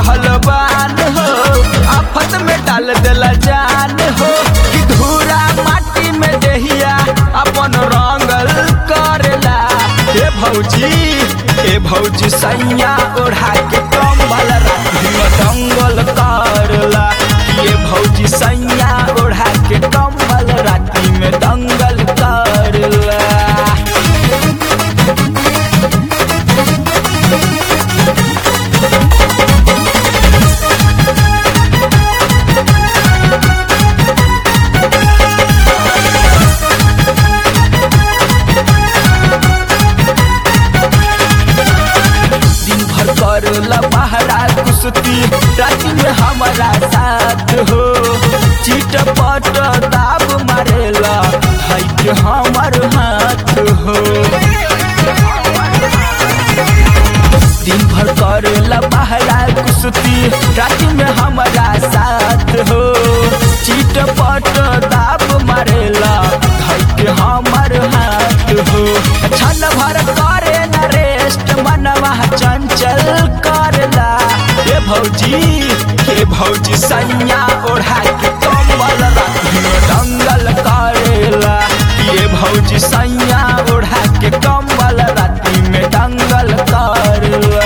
पहलवान हो, आफत में डाल देला जान हो कि धूरा माटी में देहिया अपन रंगल करेला। ए भौजी सैया ओढ़ा के कम्बल राती में दंगल करला। ये भौजी सैया ओढ़ा के कम्बल राती में दंगल करला। करला बहरा कुश्ती राती में हमारा साथ हो, चीट पट दाब मारेला है के हमर हाथ हो। दिन भर करला बहरा कुश्ती राती में हमारा साथ हो, चीट पट दाब मारेला है के हमर हाथ हो। छन भर करे न रेस्ट मनवा चंचल करला। हे भौजी सैया ओढ़ा के कम्बल राती में दंगल करेला। ये भौजी सैया ओढ़ा के कम्बल राती में दंगल करला।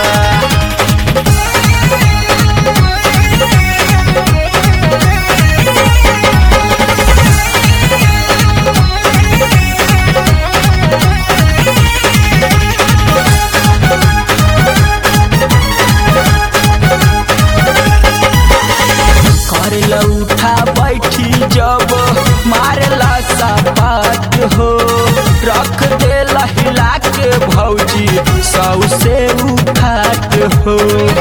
उठा बैठी जब मारेला सपाट हो, रख देला हिला के भौजी सौ से उखाट हो।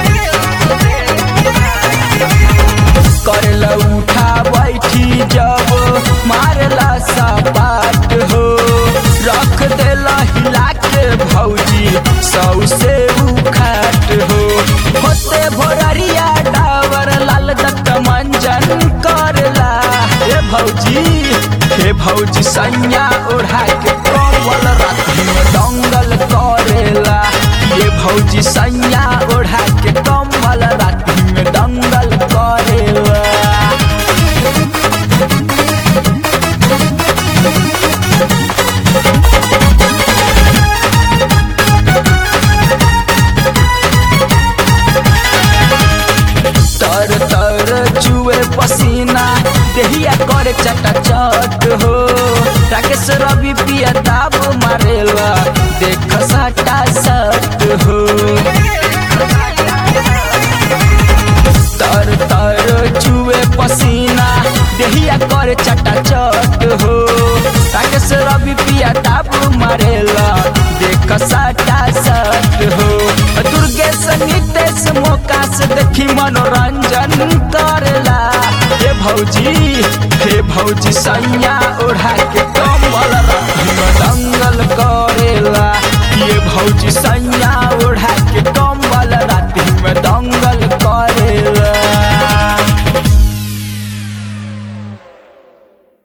करेला उठा बैठी जब मारेला सपाट हो, रख देला हिला के भौजी सौ से उखाट हो। होते भोररिया डावर लाल दत्त मंजन करला। हे भौजी सैया ओढ़ा के कम्बल राती में दंगल करेला। ये भौजी सैया ओढ़ा के कम्बल राती में दंगल करेला। तर तर चुए पसीना देहिया करे चटाचट हो, राकेश रवि पिया दाब मारेला देख सटा सट हो। तर तर चुए पसीना देहिया करे चटाचट हो, राकेश रवि पिया दाब मारेला देख सटा सट हो। दुर्गेश नितेश मौका से देखी मनोरंजन करला। हे भौजी सैया ओढ़ा के कम्बल राती में दंगल करेला। ये भौजी सैया ओढ़ा के